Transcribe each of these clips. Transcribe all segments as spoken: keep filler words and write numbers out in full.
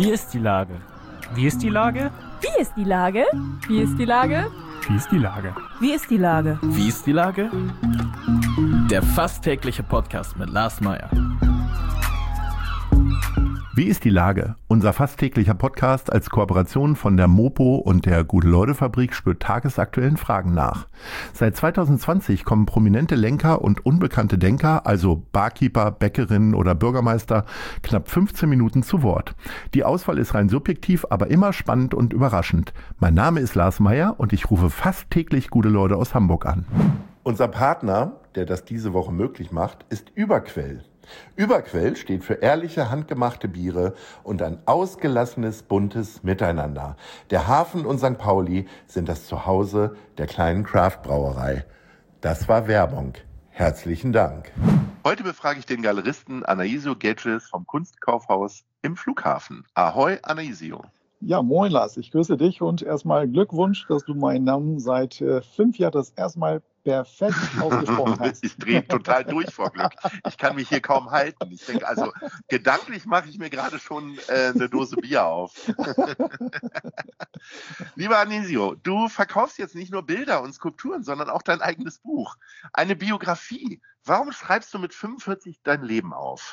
Wie ist die Lage? Wie ist die Lage? Wie ist die Lage? Wie ist die Lage? Wie ist die Lage? Wie ist die Lage? Wie ist die Lage? Der fast tägliche Podcast mit Lars Meyer. Wie ist die Lage? Unser fast täglicher Podcast als Kooperation von der Mopo und der Gute-Leute-Fabrik spürt tagesaktuellen Fragen nach. Seit zwanzig zwanzig kommen prominente Lenker und unbekannte Denker, also Barkeeper, Bäckerinnen oder Bürgermeister, knapp fünfzehn Minuten zu Wort. Die Auswahl ist rein subjektiv, aber immer spannend und überraschend. Mein Name ist Lars Meyer und ich rufe fast täglich gute Leute aus Hamburg an. Unser Partner, der das diese Woche möglich macht, ist Überquell. Überquell steht für ehrliche, handgemachte Biere und ein ausgelassenes, buntes Miteinander. Der Hafen und Sankt Pauli sind das Zuhause der kleinen Craft-Brauerei. Das war Werbung. Herzlichen Dank. Heute befrage ich den Galeristen Anaisio Gedges vom Kunstkaufhaus im Flughafen. Ahoi, Anaisio. Ja, moin Lars, ich grüße dich und erstmal Glückwunsch, dass du meinen Namen seit äh, fünf Jahren das erste Mal perfekt ausgesprochen hast. Ich drehe total durch vor Glück. Ich kann mich hier kaum halten. Ich denke, also gedanklich mache ich mir gerade schon äh, eine Dose Bier auf. Lieber Anaisio, du verkaufst jetzt nicht nur Bilder und Skulpturen, sondern auch dein eigenes Buch. Eine Biografie. Warum schreibst du mit fünfundvierzig dein Leben auf?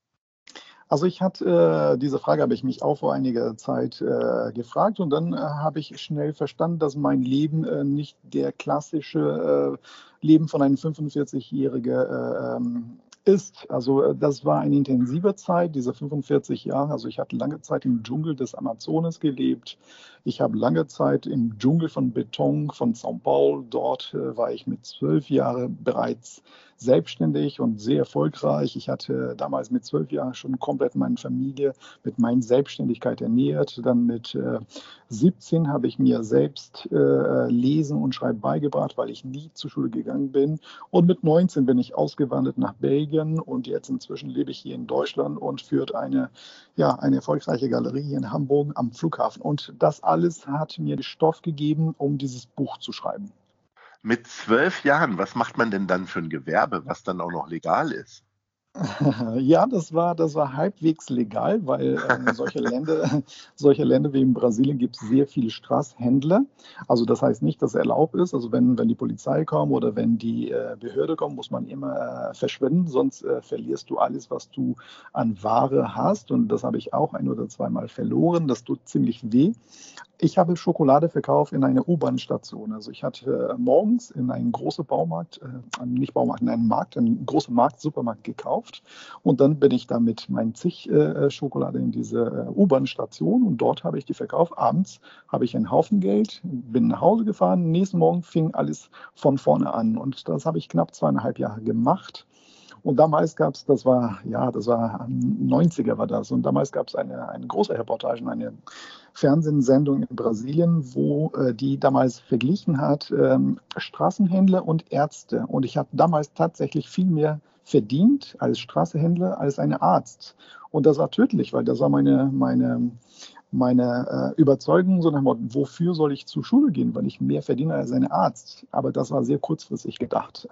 Also ich hatte, äh, diese Frage habe ich mich auch vor einiger Zeit äh, gefragt und dann äh, habe ich schnell verstanden, dass mein Leben äh, nicht der klassische äh, Leben von einem fünfundvierzigjährigen äh, ähm, ist. Also äh, das war eine intensive Zeit, diese fünfundvierzig Jahre. Also ich hatte lange Zeit im Dschungel des Amazonas gelebt. Ich habe lange Zeit im Dschungel von Beton von São Paulo. Dort äh, war ich mit zwölf Jahren bereits selbstständig und sehr erfolgreich. Ich hatte damals mit zwölf Jahren schon komplett meine Familie mit meiner Selbstständigkeit ernährt. Dann mit äh, siebzehn habe ich mir selbst äh, Lesen und Schreiben beigebracht, weil ich nie zur Schule gegangen bin. Und mit neunzehn bin ich ausgewandert nach Belgien und jetzt inzwischen lebe ich hier in Deutschland und führt eine, ja, eine erfolgreiche Galerie hier in Hamburg am Flughafen. Und das alles hat mir den Stoff gegeben, um dieses Buch zu schreiben. Mit zwölf Jahren, was macht man denn dann für ein Gewerbe, was dann auch noch legal ist? Ja, das war, das war halbwegs legal, weil äh, solche Länder, solche Länder wie in Brasilien gibt es sehr viele Straßenhändler. Also das heißt nicht, dass es erlaubt ist. Also wenn, wenn die Polizei kommt oder wenn die äh, Behörde kommt, muss man immer äh, verschwinden, sonst äh, verlierst du alles, was du an Ware hast. Und das habe ich auch ein oder zweimal verloren. Das tut ziemlich weh. Ich habe Schokolade verkauft in einer U-Bahn-Station. Also ich hatte äh, morgens in einem großen Baumarkt, äh, nicht Baumarkt, in einem Markt, einen großen Markt, Supermarkt gekauft. Und dann bin ich da mit meinen zig äh, Schokolade in diese äh, U-Bahn-Station und dort habe ich die verkauft. Abends habe ich einen Haufen Geld, bin nach Hause gefahren. Nächsten Morgen fing alles von vorne an. Und das habe ich knapp zweieinhalb Jahre gemacht. Und damals gab es, das war, ja, das war neunziger war das. Und damals gab es eine, eine große Reportage, eine Fernsehsendung in Brasilien, wo äh, die damals verglichen hat, ähm, Straßenhändler und Ärzte. Und ich habe damals tatsächlich viel mehr verdient als Straßenhändler als ein Arzt. Und das war tödlich, weil das war meine, meine, meine äh, Überzeugung, so nach dem Motto, wofür soll ich zur Schule gehen, weil ich mehr verdiene als ein Arzt. Aber das war sehr kurzfristig gedacht.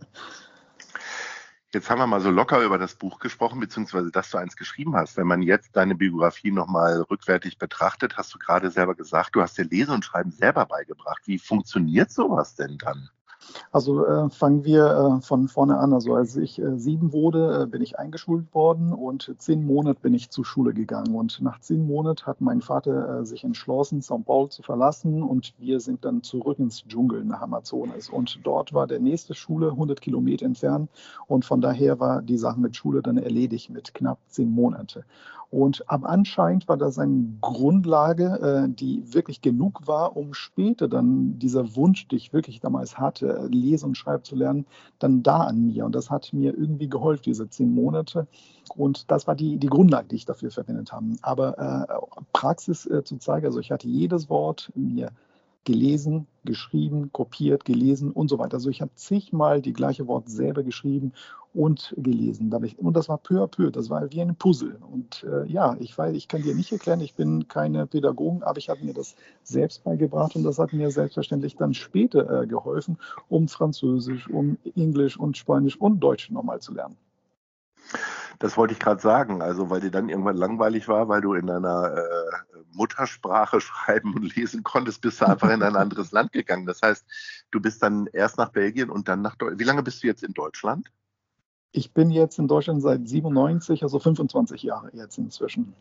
Jetzt haben wir mal so locker über das Buch gesprochen, beziehungsweise dass du eins geschrieben hast. Wenn man jetzt deine Biografie nochmal rückwärtig betrachtet, hast du gerade selber gesagt, du hast dir Lesen und Schreiben selber beigebracht. Wie funktioniert sowas denn dann? Also äh, fangen wir äh, von vorne an. Also als ich äh, sieben wurde, äh, bin ich eingeschult worden und zehn Monate bin ich zur Schule gegangen. Und nach zehn Monaten hat mein Vater äh, sich entschlossen, São Paulo zu verlassen und wir sind dann zurück ins Dschungel nach Amazonas. Und dort war der nächste Schule hundert Kilometer entfernt und von daher war die Sache mit Schule dann erledigt mit knapp zehn Monaten. Und aber anscheinend war das eine Grundlage, äh, die wirklich genug war, um später dann dieser Wunsch, den ich wirklich damals hatte, lesen und schreiben zu lernen, dann da an mir. Und das hat mir irgendwie geholfen, diese zehn Monate. Und das war die, die Grundlage, die ich dafür verwendet habe. Aber äh, Praxis äh, zu zeigen, also ich hatte jedes Wort mir gelesen, geschrieben, kopiert, gelesen und so weiter. Also ich habe zigmal die gleiche Wort selber geschrieben und gelesen. Und das war peu à peu, das war wie ein Puzzle. Und äh, ja, ich weiß, ich kann dir nicht erklären, ich bin keine Pädagogin, aber ich habe mir das selbst beigebracht und das hat mir selbstverständlich dann später äh, geholfen, um Französisch, um Englisch und Spanisch und Deutsch nochmal zu lernen. Das wollte ich gerade sagen, also weil dir dann irgendwann langweilig war, weil du in deiner äh, Muttersprache schreiben und lesen konntest, bist du einfach in ein anderes Land gegangen. Das heißt, du bist dann erst nach Belgien und dann nach Deutschland. Wie lange bist du jetzt in Deutschland? Ich bin jetzt in Deutschland seit siebenundneunzig, also fünfundzwanzig Jahre jetzt inzwischen.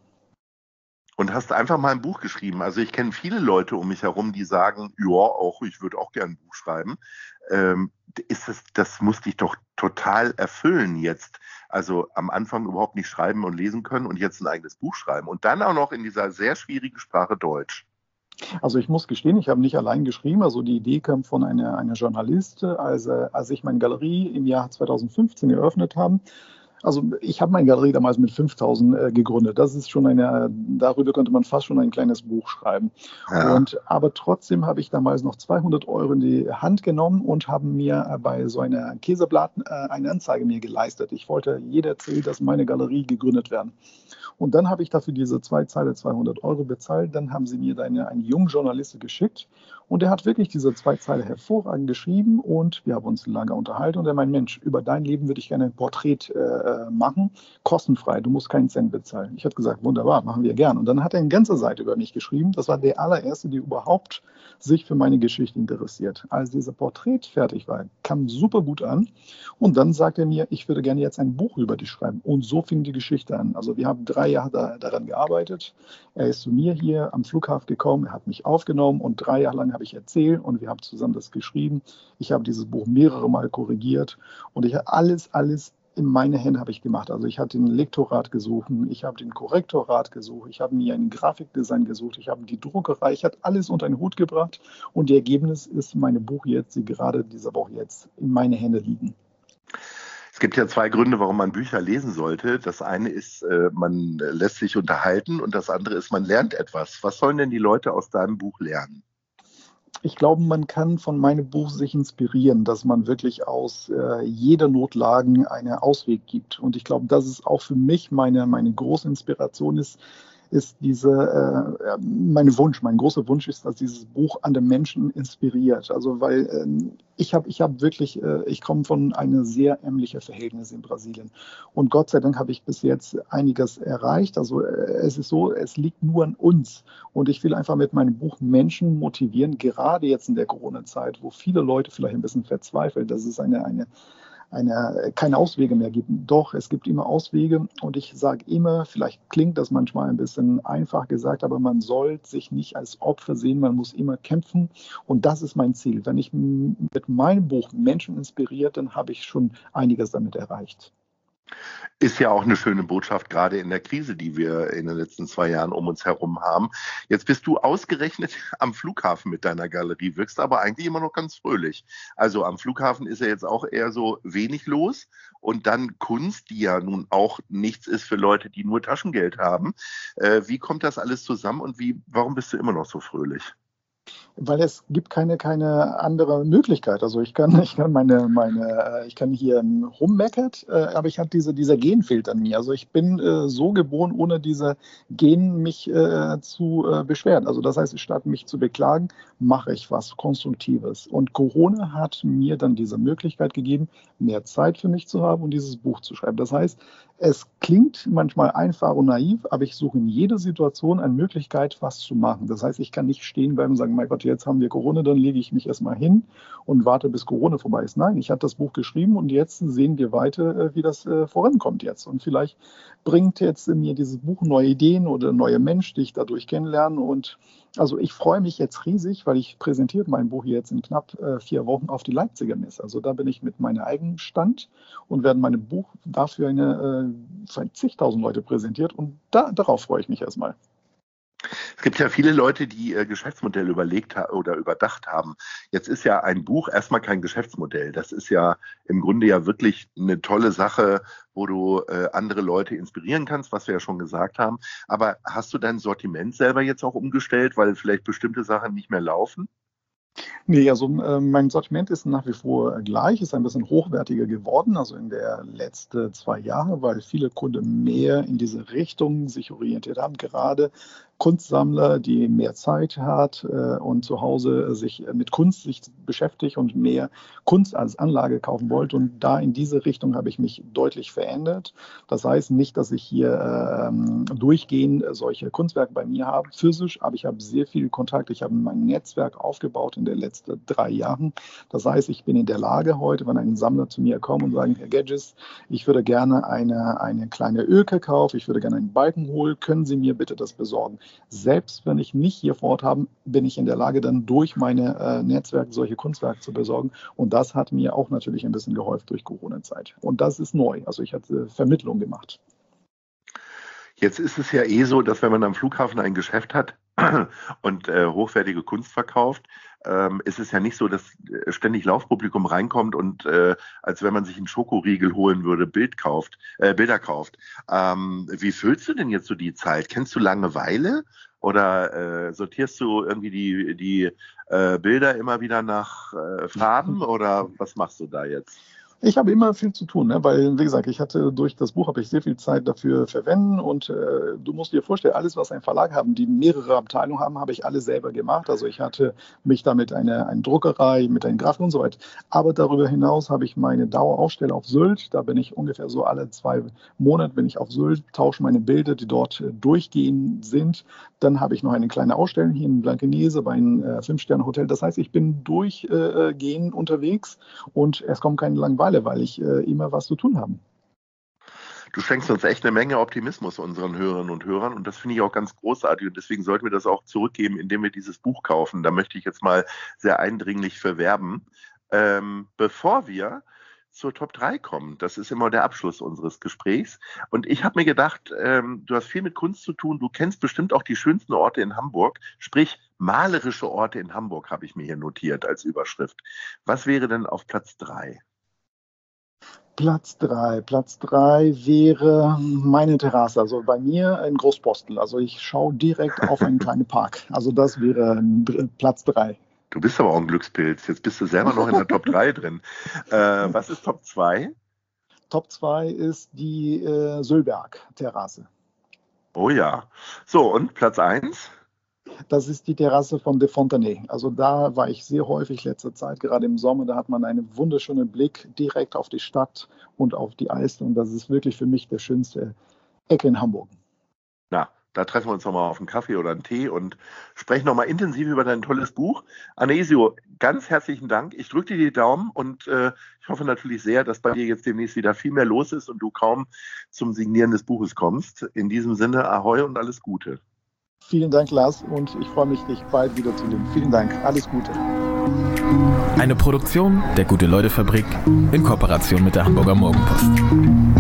Und hast einfach mal ein Buch geschrieben. Also ich kenne viele Leute um mich herum, die sagen, ja, auch ich würde auch gerne ein Buch schreiben. Ähm, ist das, das muss dich doch total erfüllen jetzt. Also am Anfang überhaupt nicht schreiben und lesen können und jetzt ein eigenes Buch schreiben. Und dann auch noch in dieser sehr schwierigen Sprache Deutsch. Also ich muss gestehen, ich habe nicht allein geschrieben. Also die Idee kam von einer, einer Journalistin, als, als ich meine Galerie im Jahr zweitausendfünfzehn eröffnet habe. Also ich habe meine Galerie damals mit fünftausend äh, gegründet. Das ist schon eine, darüber könnte man fast schon ein kleines Buch schreiben. Ja. Und, aber trotzdem habe ich damals noch zweihundert Euro in die Hand genommen und habe mir äh, bei so einer Käseblatt äh, eine Anzeige mir geleistet. Ich wollte jeder erzählen, dass meine Galerie gegründet werden. Und dann habe ich dafür diese zwei Zeile zweihundert Euro bezahlt. Dann haben sie mir eine, einen jungen Journalisten geschickt. Und er hat wirklich diese zwei Zeile hervorragend geschrieben und wir haben uns lange unterhalten. Und er meint, Mensch, über dein Leben würde ich gerne ein Porträt äh, machen, kostenfrei, du musst keinen Cent bezahlen. Ich habe gesagt, wunderbar, machen wir gern. Und dann hat er eine ganze Seite über mich geschrieben. Das war der allererste, der überhaupt sich für meine Geschichte interessiert. Als dieser Porträt fertig war, kam super gut an. Und dann sagte er mir, ich würde gerne jetzt ein Buch über dich schreiben. Und so fing die Geschichte an. Also wir haben drei Jahre da, daran gearbeitet. Er ist zu mir hier am Flughafen gekommen, er hat mich aufgenommen und drei Jahre lang habe ich erzählt und wir haben zusammen das geschrieben. Ich habe dieses Buch mehrere Mal korrigiert und ich habe alles, alles in meine Hände habe ich gemacht. Also ich habe den Lektorat gesucht, ich habe den Korrektorat gesucht, ich habe mir ein Grafikdesign gesucht, ich habe die Druckerei, ich habe alles unter den Hut gebracht und das Ergebnis ist meine Buch jetzt, die gerade diese Woche jetzt in meine Hände liegen. Es gibt ja zwei Gründe, warum man Bücher lesen sollte. Das eine ist, man lässt sich unterhalten und das andere ist, man lernt etwas. Was sollen denn die Leute aus deinem Buch lernen? Ich glaube, man kann von meinem Buch sich inspirieren, dass man wirklich aus äh, jeder Notlage einen Ausweg gibt. Und ich glaube, das ist auch für mich meine, meine große Inspiration ist, ist diese, äh, mein Wunsch, mein großer Wunsch ist, dass dieses Buch andere Menschen inspiriert. Also weil äh, ich habe ich hab wirklich, äh, ich komme von einem sehr ärmlichen Verhältnis in Brasilien. Und Gott sei Dank habe ich bis jetzt einiges erreicht. Also äh, es ist so, es liegt nur an uns. Und ich will einfach mit meinem Buch Menschen motivieren, gerade jetzt in der Corona-Zeit, wo viele Leute vielleicht ein bisschen verzweifeln, dass es eine, eine Eine, keine Auswege mehr gibt. Doch, es gibt immer Auswege und ich sage immer, vielleicht klingt das manchmal ein bisschen einfach gesagt, aber man soll sich nicht als Opfer sehen, man muss immer kämpfen und das ist mein Ziel. Wenn ich mit meinem Buch Menschen inspiriert, dann habe ich schon einiges damit erreicht. Ist ja auch eine schöne Botschaft, gerade in der Krise, die wir in den letzten zwei Jahren um uns herum haben. Jetzt bist du ausgerechnet am Flughafen mit deiner Galerie, wirkst aber eigentlich immer noch ganz fröhlich. Also am Flughafen ist ja jetzt auch eher so wenig los und dann Kunst, die ja nun auch nichts ist für Leute, die nur Taschengeld haben. Äh, wie kommt das alles zusammen und wie, warum bist du immer noch so fröhlich? Weil es gibt keine, keine andere Möglichkeit. Also ich kann, ich kann meine, meine, ich kann hier rummeckern, aber ich habe diese, dieser Gen fehlt an mir. Also ich bin äh, so geboren, ohne diese Gen mich äh, zu äh, beschweren. Also das heißt, statt mich zu beklagen, mache ich was Konstruktives. Und Corona hat mir dann diese Möglichkeit gegeben, mehr Zeit für mich zu haben und dieses Buch zu schreiben. Das heißt, es klingt manchmal einfach und naiv, aber ich suche in jeder Situation eine Möglichkeit, was zu machen. Das heißt, ich kann nicht stehen bleiben und sagen, mein Gott, jetzt haben wir Corona, dann lege ich mich erstmal hin und warte, bis Corona vorbei ist. Nein, ich habe das Buch geschrieben und jetzt sehen wir weiter, wie das vorankommt jetzt. Und vielleicht bringt jetzt mir dieses Buch neue Ideen oder neue Menschen, die ich dadurch kennenlerne. Und also ich freue mich jetzt riesig, weil ich präsentiere mein Buch jetzt in knapp äh, vier Wochen auf die Leipziger Messe. Also da bin ich mit meinem eigenen Stand und werde mein Buch dafür eine äh, zigtausend Leute präsentiert. Und da, darauf freue ich mich erstmal. Es gibt ja viele Leute, die ihr Geschäftsmodell überlegt ha- oder überdacht haben. Jetzt ist ja ein Buch erstmal kein Geschäftsmodell. Das ist ja im Grunde ja wirklich eine tolle Sache, wo du äh, andere Leute inspirieren kannst, was wir ja schon gesagt haben. Aber hast du dein Sortiment selber jetzt auch umgestellt, weil vielleicht bestimmte Sachen nicht mehr laufen? Nee, also äh, mein Sortiment ist nach wie vor gleich, ist ein bisschen hochwertiger geworden, also in der letzten zwei Jahre, weil viele Kunden mehr in diese Richtung sich orientiert haben, gerade Kunstsammler, die mehr Zeit hat äh, und zu Hause sich mit Kunst sich beschäftigt und mehr Kunst als Anlage kaufen wollte. Und da in diese Richtung habe ich mich deutlich verändert. Das heißt nicht, dass ich hier ähm, durchgehend solche Kunstwerke bei mir habe, physisch, aber ich habe sehr viel Kontakt. Ich habe mein Netzwerk aufgebaut in den letzten drei Jahren. Das heißt, ich bin in der Lage heute, wenn ein Sammler zu mir kommt und sagt, Herr Gedges, ich würde gerne eine, eine kleine Ölke kaufen, ich würde gerne einen Balken holen, können Sie mir bitte das besorgen? Selbst wenn ich nicht hier vor Ort habe, bin ich in der Lage, dann durch meine äh, Netzwerke solche Kunstwerke zu besorgen. Und das hat mir auch natürlich ein bisschen geholfen durch Corona-Zeit. Und das ist neu. Also ich hatte Vermittlung gemacht. Jetzt ist es ja eh so, dass wenn man am Flughafen ein Geschäft hat und äh, hochwertige Kunst verkauft, ähm, ist es ja nicht so, dass ständig Laufpublikum reinkommt und äh, als wenn man sich einen Schokoriegel holen würde, Bild kauft, äh, Bilder kauft. Ähm, wie füllst du denn jetzt so die Zeit? Kennst du Langeweile oder äh, sortierst du irgendwie die, die äh, Bilder immer wieder nach äh, Farben oder was machst du da jetzt? Ich habe immer viel zu tun, ne? Weil, wie gesagt, ich hatte durch das Buch habe ich sehr viel Zeit dafür verwenden und äh, du musst dir vorstellen, alles, was ein Verlag haben, die mehrere Abteilungen haben, habe ich alle selber gemacht. Also ich hatte mich damit eine, eine Druckerei, mit einer Grafik und so weiter. Aber darüber hinaus habe ich meine Dauerausstellung auf Sylt. Da bin ich ungefähr so alle zwei Monate bin ich auf Sylt, tausche meine Bilder, die dort äh, durchgehend sind. Dann habe ich noch eine kleine Ausstellung hier in Blankenese bei einem äh, Fünf-Sterne-Hotel. Das heißt, ich bin durchgehend äh, unterwegs und es kommt keine Langeweile, weil ich äh, immer was zu tun habe. Du schenkst uns echt eine Menge Optimismus unseren Hörerinnen und Hörern und das finde ich auch ganz großartig und deswegen sollten wir das auch zurückgeben, indem wir dieses Buch kaufen. Da möchte ich jetzt mal sehr eindringlich für werben. Ähm, bevor wir zur Top drei kommen, das ist immer der Abschluss unseres Gesprächs und ich habe mir gedacht, ähm, du hast viel mit Kunst zu tun, du kennst bestimmt auch die schönsten Orte in Hamburg, sprich malerische Orte in Hamburg habe ich mir hier notiert als Überschrift. Was wäre denn auf Platz drei? Platz drei. Platz drei wäre meine Terrasse. Also bei mir in Großpostel. Also ich schaue direkt auf einen kleinen Park. Also das wäre Platz drei. Du bist aber auch ein Glückspilz. Jetzt bist du selber noch in der Top drei drin. Äh, was ist Top zwei? Top zwei ist die äh, Söllberg-Terrasse. Oh ja. So, und Platz eins? Das ist die Terrasse von De Fontenay. Also da war ich sehr häufig letzte Zeit, gerade im Sommer. Da hat man einen wunderschönen Blick direkt auf die Stadt und auf die Alster. Und das ist wirklich für mich der schönste Ecke in Hamburg. Na, da treffen wir uns nochmal auf einen Kaffee oder einen Tee und sprechen nochmal intensiv über dein tolles Buch. Anesio, ganz herzlichen Dank. Ich drücke dir die Daumen und äh, ich hoffe natürlich sehr, dass bei dir jetzt demnächst wieder viel mehr los ist und du kaum zum Signieren des Buches kommst. In diesem Sinne, Ahoi und alles Gute. Vielen Dank, Lars, und ich freue mich, dich bald wiederzusehen. Vielen Dank, alles Gute. Eine Produktion der Gute-Leute-Fabrik in Kooperation mit der Hamburger Morgenpost.